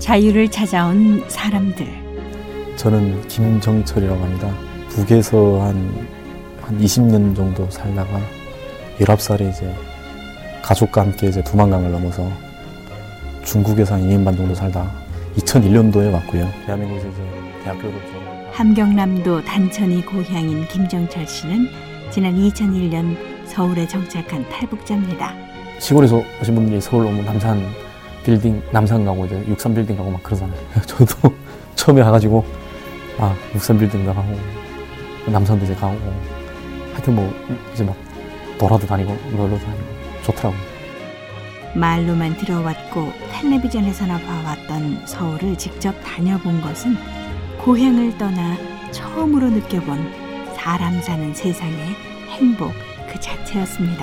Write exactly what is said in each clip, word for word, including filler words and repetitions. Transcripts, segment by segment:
자유를 찾아온 사람들. 저는 김정철이라고 합니다. 북에서 한, 한 이십 년 정도 살다가 열아홉 살에 이제 가족과 함께 이제 두만강을 넘어서 중국에서 한 이 년 반 정도 살다 이천일 년도에 왔고요. 대한민국에서 이제 대학교를 졸업. 함경남도 단천이 고향인 김정철 씨는 지난 이천일 년 서울에 정착한 탈북자입니다. 시골에서 오신 분들이 서울 오면 남산 빌딩, 남산 가고 이제 육삼 빌딩 가고 막 그러잖아요. 저도 처음에 가가지고 아 육삼 빌딩도 가고 남산도 이제 가고 하여튼 뭐 이제 막 놀아도 다니고 놀러도 다니고 좋더라고요. 말로만 들어왔고 텔레비전에서나 봐왔던 서울을 직접 다녀본 것은 고향을 떠나 처음으로 느껴본 사람 사는 세상의 행복 그 자체였습니다.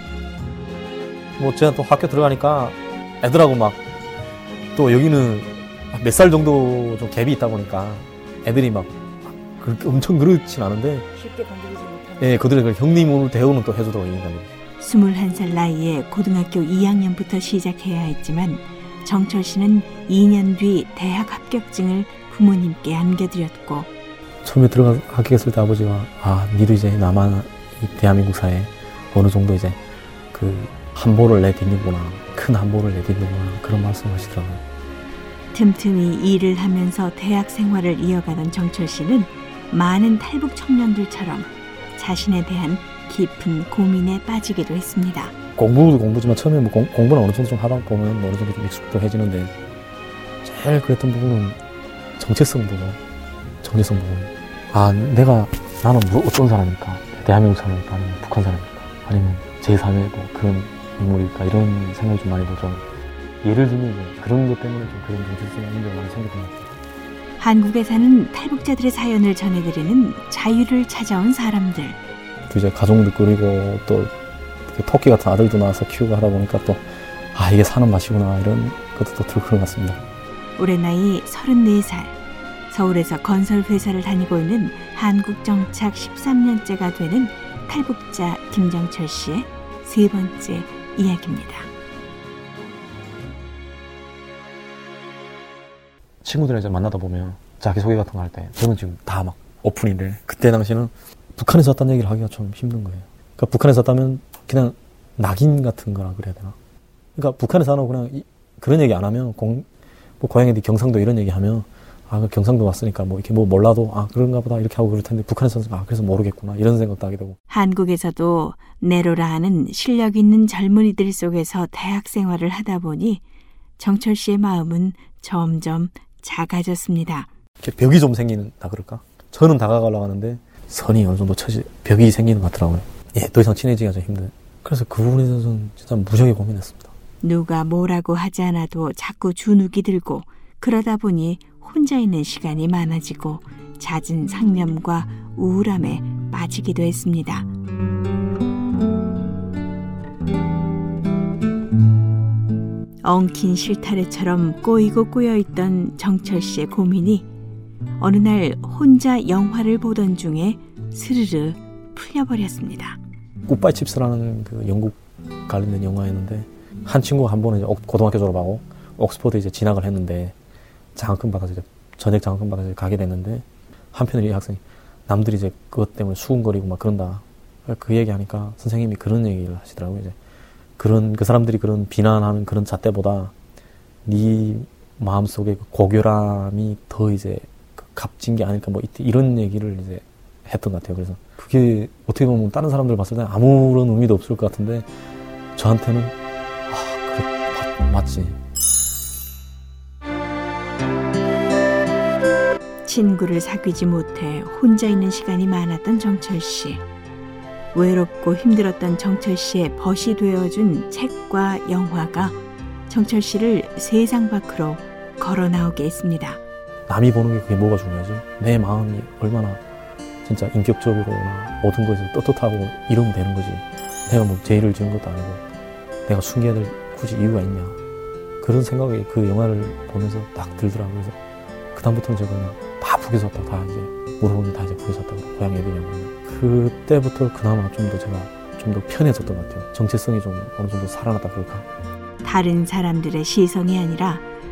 뭐 제가 또 학교 들어가니까 애들하고 막 또 여기는 몇 살 정도 좀 갭이 있다 보니까 애들이 막 그렇게 엄청 그렇진 않은데 쉽게 건드리지 못하는 예, 그들의 형님을 대우는 또 해주더라고요. 스물한 살 나이에 고등학교 이 학년부터 시작해야 했지만 정철 씨는 이 년 뒤 대학 합격증을 부모님께 안겨드렸고 처음에 들어가 합격했을 때 아버지가 아, 니도 이제 나만 이 대한민국 사회에 어느 정도 이제 그 한보를 내딛는구나, 큰 한보를 내딛는구나 그런 말씀을 하시더라고요. 틈틈이 일을 하면서 대학 생활을 이어가던 정철 씨는 많은 탈북 청년들처럼 자신에 대한 깊은 고민에 빠지기도 했습니다. 공부도 공부지만 처음에 뭐 공, 공부는 어느 정도 좀 하다 보면 어느 정도 좀 익숙도 해지는데 제일 그랬던 부분은 정체성 부분, 정체성 부분. 아, 내가 나는 뭐 어떤 사람일까? 대한민국 사람일까? 아니면 북한 사람일까? 아니면 제삼의 뭐 그런 인물일까? 이런 생각이 좀 많이 들죠. 예를 들면 그런 것 때문에 좀 그런 정체성이 있는 게 많이 생겼던 것 같아요. 한국에 사는 탈북자들의 사연을 전해드리는 자유를 찾아온 사람들. 또 이제 가정도 꾸리고 또 토끼 같은 아들도 낳아서 키우고 하다 보니까 또 아 이게 사는 맛이구나 이런 것도 또 들고 그런 것 같습니다. 올해 나이 서른네 살, 서울에서 건설회사를 다니고 있는 한국 정착 십삼 년째가 되는 탈북자 김정철 씨의 세 번째 이야기입니다. 친구들이랑 이제 만나다 보면 자기소개 같은 거 할 때 저는 지금 다 막 오픈인데 그때 당시에는 북한에서 왔다는 얘기를 하기가 좀 힘든 거예요. 그러니까 북한에서 왔다면 그냥 낙인 같은 거라 그래야 되나? 그러니까 북한에서 안 하고 그냥 이, 그런 얘기 안 하면 공, 뭐 고향에 경상도 이런 얘기 하면 아, 경상도 왔으니까 뭐 이렇게 뭐 몰라도 아, 그런가 보다 이렇게 하고 그럴 텐데 북한에서는 아, 그래서 모르겠구나 이런 생각도 하게 되고. 한국에서도 내로라 하는 실력 있는 젊은이들 속에서 대학 생활을 하다 보니 정철 씨의 마음은 점점 작아졌습니다. 이렇게 벽이 좀 생기는다 그럴까? 저는 다가가려고 하는데 선이 어느 정도 처지, 벽이 생기는 것 같더라고요. 예, 더 이상 친해지기가 좀 힘든. 그래서 그 부분에 대해서는 진짜 무지하게 고민했습니다. 누가 뭐라고 하지 않아도 자꾸 주눅이 들고 그러다 보니 혼자 있는 시간이 많아지고 잦은 상념과 우울함에 빠지기도 했습니다. 엉킨 실타래처럼 꼬이고 꼬여있던 정철 씨의 고민이 어느 날 혼자 영화를 보던 중에 스르르 풀려버렸습니다. 굿바이 칩스라는 그 영국 관련된 영화였는데 한 친구가 한 번은 고등학교 졸업하고 옥스퍼드 이제 진학을 했는데 장학금 받아서 이제 전액 장학금 받아서 이제 가게 됐는데 한편으로 이 학생이 남들이 이제 그것 때문에 수군거리고 막 그런다. 그 얘기하니까 선생님이 그런 얘기를 하시더라고요. 이제 그런 그 사람들이 그런 비난하는 그런 잣대보다 네 마음속에 그 고결함이 더 이제 값진 게 아닐까 뭐 이런 얘기를 이제 했던 것 같아요. 그래서 그게 어떻게 보면 다른 사람들 봤을 때 아무런 의미도 없을 것 같은데 저한테는 아 그래 맞, 맞지. 친구를 사귀지 못해 혼자 있는 시간이 많았던 정철 씨. 외롭고 힘들었던 정철 씨의 벗이 되어준 책과 영화가 정철 씨를 세상 밖으로 걸어 나오게 했습니다. 남이 보는 게 그게 뭐가 중요하지? 내 마음이 얼마나 진짜 인격적으로나 모든 것에서 떳떳하고 이러면 되는 거지. 내가 뭐 죄를 지은 것도 아니고 내가 숨겨야 될 굳이 이유가 있냐. 그런 생각이 그 영화를 보면서 딱 들더라고요. 그래서 그다음부터는 제가 그냥 다 북에서 왔다 다 이제 물어보면 다 이제 북에서 왔다고 고향 애들이냐고. 그때부터 그나마 좀 더 제가 좀 더 편해졌던 것 같아요. 정체성이 좀 어느 정도 살아났다 그럴까. 다른 사람들의 시선이 아니라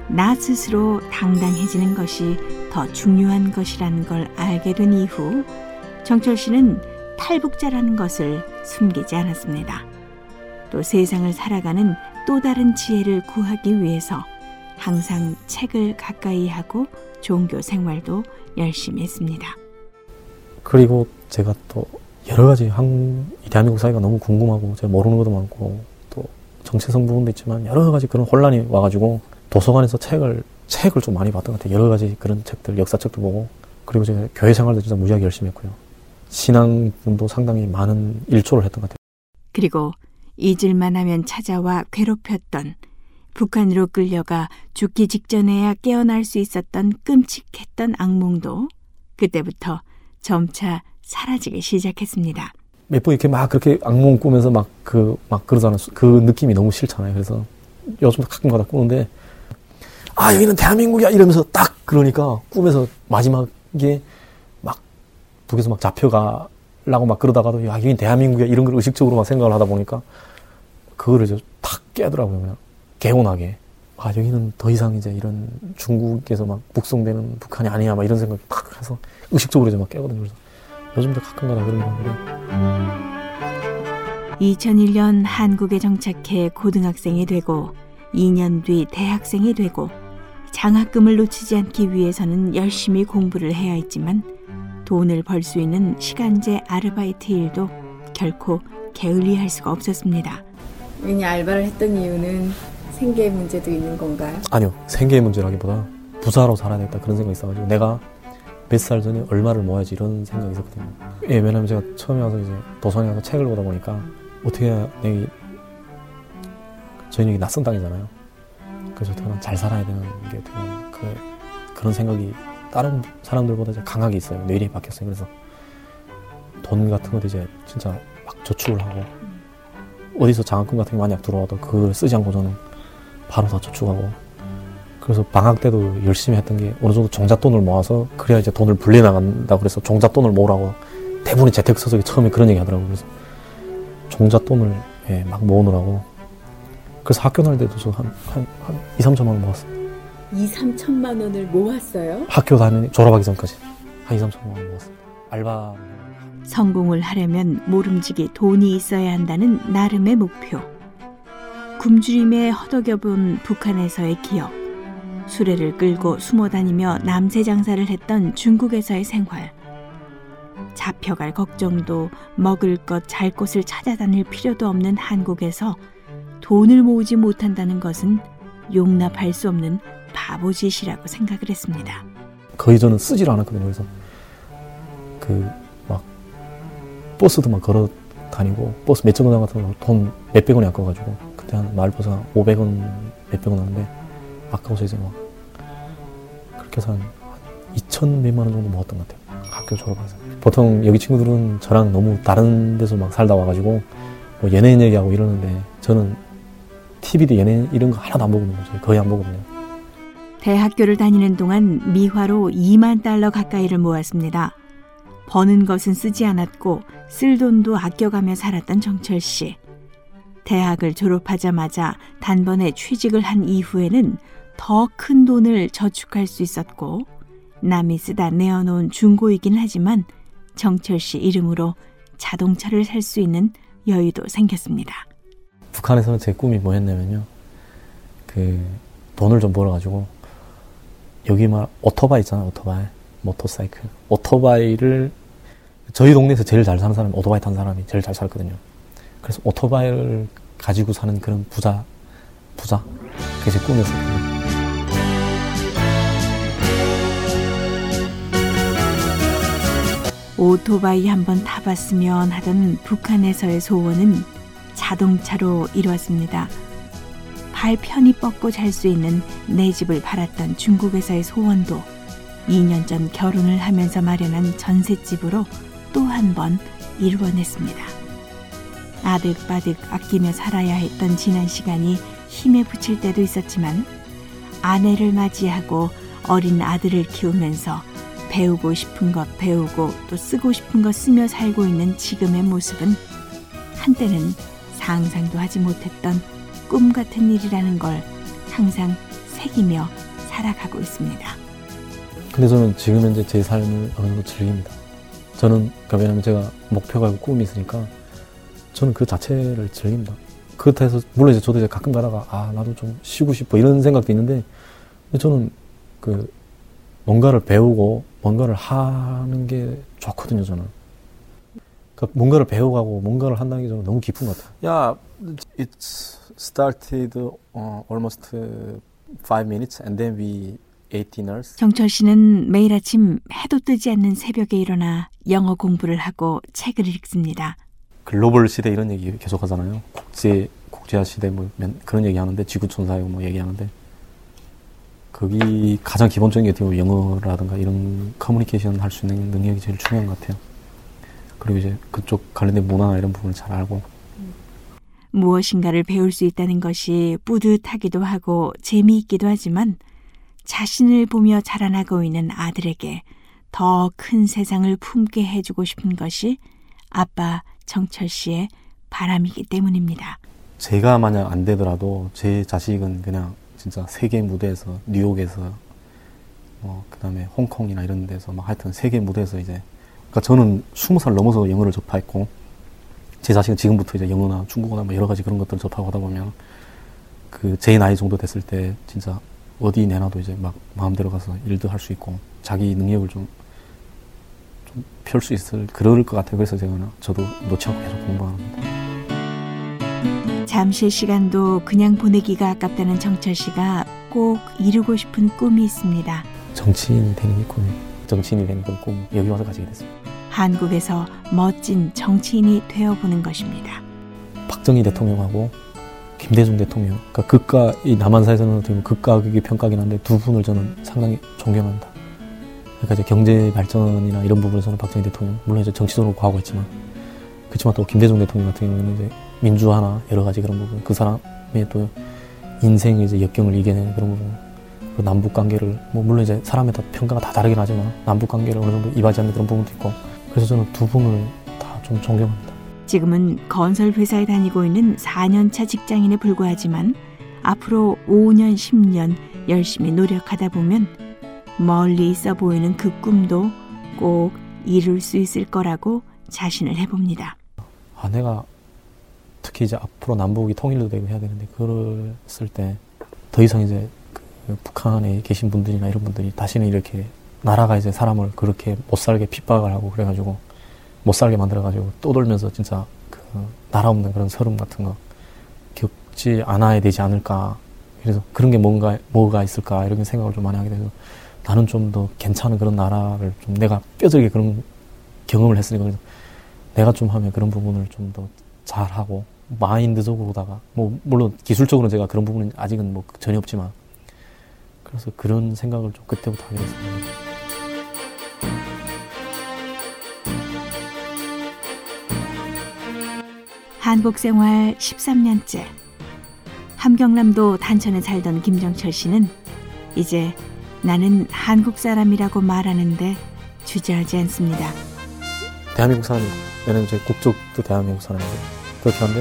나 스스로 당당해지는 것이 더 중요한 것이라는 걸 알게 된 이후 정철 씨는 탈북자라는 것을 숨기지 않았습니다. 또 세상을 살아가는 또 다른 지혜를 구하기 위해서 항상 책을 가까이 하고 종교 생활도 열심히 했습니다. 그리고 제가 또 여러 가지 한, 대한민국 사회가 너무 궁금하고 제가 모르는 것도 많고 또 정체성 부분도 있지만 여러 가지 그런 혼란이 와가지고 도서관에서 책을 책을 좀 많이 봤던 것 같아요. 여러 가지 그런 책들, 역사책도 보고 그리고 제가 교회 생활도 진짜 무지하게 열심히 했고요. 신앙분도 상당히 많은 일조를 했던 것 같아요. 그리고 잊을만 하면 찾아와 괴롭혔던 북한으로 끌려가 죽기 직전에야 깨어날 수 있었던 끔찍했던 악몽도 그때부터 점차 사라지기 시작했습니다. 몇 번 이렇게 막 그렇게 악몽 꾸면서 막 그, 막 그러잖아요. 그 느낌이 너무 싫잖아요. 그래서 요즘도 가끔가다 꾸는데 아, 여기는 대한민국이야! 이러면서 딱 그러니까 꿈에서 마지막에 막 북에서 막 잡혀가려고 막 그러다가도 야, 여기는 대한민국이야! 이런 걸 의식적으로 막 생각을 하다 보니까 그거를 이제 탁 깨더라고요. 그냥 개운하게. 아, 여기는 더 이상 이제 이런 중국에서 막 북송되는 북한이 아니야. 막 이런 생각이 탁 해서 의식적으로 이제 막 깨거든요. 그래서 요즘도 가끔가다 그런 건데. 이천일 년 한국에 정착해 고등학생이 되고 이 년 뒤 대학생이 되고 장학금을 놓치지 않기 위해서는 열심히 공부를 해야 했지만 돈을 벌 수 있는 시간제 아르바이트 일도 결코 게을리할 수가 없었습니다. 이 알바를 했던 이유는 생계 문제도 있는 건가요? 아니요. 생계 문제라기보다 부자로 살아야 되겠다 그런 생각이 있어가지고 내가 몇 살 전에 얼마를 모아야지 이런 생각이 있었거든요. 예, 왜냐면 제가 처음에 와서 이제 도서관에 가서 책을 보다 보니까 어떻게 해야 내가 저희는 여기 낯선 땅이잖아요. 그래서 어떻게 잘 살아야 되는 게 어떻게 그, 그런 생각이 다른 사람들보다 이제 강하게 있어요. 뇌리에 박혔어요. 그래서 돈 같은 것도 이제 진짜 막 저축을 하고 어디서 장학금 같은 게 만약 들어와도 그걸 쓰지 않고 저는 바로 다 저축하고 그래서 방학 때도 열심히 했던 게 어느 정도 종잣돈을 모아서 그래야 이제 돈을 불려나간다고 그래서 종잣돈을 모으라고 대부분의 재테크서적이 처음에 그런 얘기 하더라고요. 그래서 종잣돈을 예, 막 모으느라고 그래서 학교 다닐 때도 저 한, 한, 한 이, 삼천만 원 모았어요. 이, 삼천만 원을 모았어요? 학교 다니는 졸업하기 전까지 한 이, 삼천만 원 모았어요. 알바. 성공을 하려면 모름지기 돈이 있어야 한다는 나름의 목표. 굶주림에 허덕여본 북한에서의 기억. 수레를 끌고 숨어다니며 남새 장사를 했던 중국에서의 생활. 잡혀갈 걱정도 먹을 것, 잘 곳을 찾아다닐 필요도 없는 한국에서 돈을 모으지 못한다는 것은 용납할 수 없는 바보짓이라고 생각을 했습니다. 거의 저는 쓰지를 않았거든요. 그래서 그 막 버스도 막 걸어 다니고 버스 몇 정거장 같은 거 돈 몇백 원이 아까워가지고 그때 한 마을버스 한 오백 원 몇백 원 하는데 아까워서 이제 막 그렇게 해서 한 이천 몇만 원 정도 모았던 것 같아요. 학교 졸업해서. 보통 여기 친구들은 저랑 너무 다른 데서 막 살다 와가지고 뭐 연예인 얘기하고 이러는데 저는 티비도 연예인 이런 거 하나도 안 보거든요. 거의 안 보거든요. 대학교를 다니는 동안 미화로 이만 달러 가까이를 모았습니다. 버는 것은 쓰지 않았고 쓸 돈도 아껴가며 살았던 정철 씨. 대학을 졸업하자마자 단번에 취직을 한 이후에는 더 큰 돈을 저축할 수 있었고 남이 쓰다 내어놓은 중고이긴 하지만 정철 씨 이름으로 자동차를 살 수 있는 여유도 생겼습니다. 북한에서는 제 꿈이 뭐였냐면요. 그 돈을 좀 벌어가지고 여기 말 오토바이 있잖아요. 오토바이. 모터사이클. 오토바이를 저희 동네에서 제일 잘 사는 사람이 오토바이 탄 사람이 제일 잘 살거든요. 그래서 오토바이를 가지고 사는 그런 부자, 부자. 그게 제 꿈이었어요. 오토바이 한번 타봤으면 하던 북한에서의 소원은 자동차로 이루었습니다. 발 편히 뻗고 잘 수 있는 내 집을 바랐던 중국에서의 소원도 이 년 전 결혼을 하면서 마련한 전셋집으로 또 한 번 이루어냈습니다. 아득바득 아끼며 살아야 했던 지난 시간이 힘에 부칠 때도 있었지만 아내를 맞이하고 어린 아들을 키우면서 배우고 싶은 것 배우고 또 쓰고 싶은 것 쓰며 살고 있는 지금의 모습은 한때는 상상도 하지 못했던 꿈 같은 일이라는 걸 항상 새기며 살아가고 있습니다. 근데 저는 지금 현재 제 삶을 어느 정도 즐깁니다. 저는 그러니까 왜냐면 제가 목표가 있고 꿈이 있으니까 저는 그 자체를 즐깁니다. 그렇다 해서 물론 이제 저도 이제 가끔 가다가 아 나도 좀 쉬고 싶어 이런 생각도 있는데 근데 저는 그 뭔가를 배우고 뭔가를 하는 게 좋거든요. 저는 그러니까 뭔가를 배워가고 뭔가를 한다는 게 저는 너무 기쁜 것 같아요. Yeah, it started uh, almost five minutes and then we ate dinners. 정철 씨는 매일 아침 해도 뜨지 않는 새벽에 일어나 영어 공부를 하고 책을 읽습니다. 글로벌 시대 이런 얘기 계속 하잖아요. 국제, 국제화 시대 뭐 그런 얘기 하는데 지구촌사회 뭐 얘기하는데 거기 가장 기본적인 게 영어라든가 이런 커뮤니케이션 할 수 있는 능력이 제일 중요한 것 같아요. 그리고 이제 그쪽 관련된 문화나 이런 부분을 잘 알고 무엇인가를 배울 수 있다는 것이 뿌듯하기도 하고 재미있기도 하지만 자신을 보며 자라나고 있는 아들에게 더 큰 세상을 품게 해주고 싶은 것이 아빠 정철 씨의 바람이기 때문입니다. 제가 만약 안 되더라도 제 자식은 그냥 진짜 세계 무대에서 뉴욕에서 뭐 그다음에 홍콩이나 이런 데서 막 하여튼 세계 무대에서 이제 그러니까 저는 스무 살 넘어서 영어를 접했고 제 자식은 지금부터 이제 영어나 중국어나 뭐 여러 가지 그런 것들을 접하고 하다 보면 그 제 나이 정도 됐을 때 진짜 어디 내놔도 이제 막 마음대로 가서 일도 할 수 있고 자기 능력을 좀 좀 펼 수 있을 그럴 것 같아요. 그래서 제가 저도 놓지 않고 계속 공부합니다. 잠시의 시간도 그냥 보내기가 아깝다는 정철 씨가 꼭 이루고 싶은 꿈이 있습니다. 정치인이 되는 게 꿈이에요. 정치인이 되는 건 꿈. 여기 와서 가지게 됐습니다. 한국에서 멋진 정치인이 되어보는 것입니다. 박정희 대통령하고 김대중 대통령, 그러니까 극과 이 남한사에서는 어떻게 보면 극과 극이 평가긴 한데 두 분을 저는 상당히 존경합니다. 그러니까 이제 경제 발전이나 이런 부분에서는 박정희 대통령, 물론 이제 정치적으로 과거했지만, 그렇지만 또 김대중 대통령 같은 경우에는 이제 민주화나 여러 가지 그런 부분, 그 사람의 또 인생의 이제 역경을 이겨내는 그런 부분, 그 남북 관계를 뭐 물론 이제 사람에 따라 평가가 다 다르긴 하지만 남북 관계를 어느 정도 이바지하는 그런 부분도 있고, 그래서 저는 두 분을 다 좀 존경합니다. 지금은 건설 회사에 다니고 있는 사 년차 직장인에 불과하지만 앞으로 오 년, 십 년 열심히 노력하다 보면 멀리 있어 보이는 그 꿈도 꼭 이룰 수 있을 거라고 자신을 해봅니다. 아, 내가 특히 이제 앞으로 남북이 통일도 되고 해야 되는데 그랬을 때 더 이상 이제 그 북한에 계신 분들이나 이런 분들이 다시는 이렇게 나라가 이제 사람을 그렇게 못 살게 핍박을 하고 그래가지고 못 살게 만들어가지고 떠돌면서 진짜 그 나라 없는 그런 서름 같은 거 겪지 않아야 되지 않을까. 그래서 그런 게 뭔가 뭐가 있을까 이런 생각을 좀 많이 하게 돼서 나는 좀 더 괜찮은 그런 나라를 좀 내가 뼈저리게 그런 경험을 했으니까 그래서 내가 좀 하면 그런 부분을 좀 더 잘하고 마인드적으로다가 뭐 물론 기술적으로는 제가 그런 부분은 아직은 뭐 전혀 없지만 그래서 그런 생각을 좀 그때부터 하게 됐습니다. 한국 생활 십삼 년째. 함경남도 단천에 살던 김정철 씨는 이제 나는 한국 사람이라고 말하는데 주저하지 않습니다. 대한민국 사람이고 왜냐면 제 국적도 대한민국 사람인데 그렇긴 한데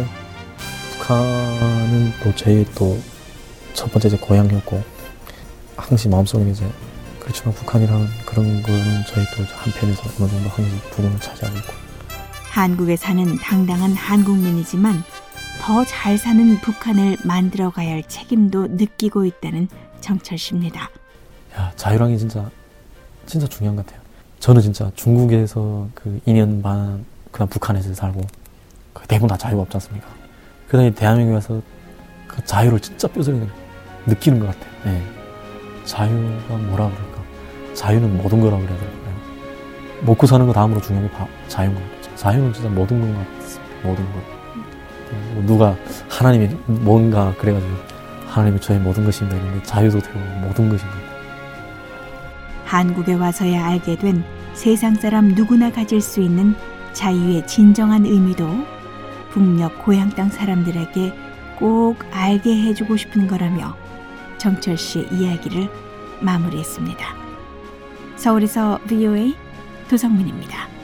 북한은 또 제 또 첫 번째 제 고향이었고 항시 마음속에 이제 그렇지만 북한이라는 그런 거는 저희 또 한편에서 어느 정도 항시 부분을 차지하고 있고 한국에 사는 당당한 한국민이지만 더 잘 사는 북한을 만들어가야 할 책임도 느끼고 있다는 정철 씨입니다. 야, 자유란 게 진짜 진짜 중요한 것 같아요. 저는 진짜 중국에서 그 이 년 반 그냥 북한에서 살고 대부분 다 자유가 없지 않습니까? 그다음에 대한민국에 와서 그 자유를 진짜 뼈저리게 느끼는 것 같아요. 네. 자유가 뭐라 그럴까? 자유는 모든 거라고 그래야 될까요? 먹고 사는 거 다음으로 중요한 게 다 자유인 것 같아요. 자유는 진짜 모든 것 같습니다. 모든 것. 뭐 누가 하나님이 뭔가 그래가지고 하나님이 저의 모든 것입니다 이런데 자유도 되고 모든 것인 것 같아요. 한국에 와서야 알게 된 세상 사람 누구나 가질 수 있는 자유의 진정한 의미도 북녘 고향 땅 사람들에게 꼭 알게 해주고 싶은 거라며 정철 씨의 이야기를 마무리했습니다. 서울에서 브이오에이 도성민입니다.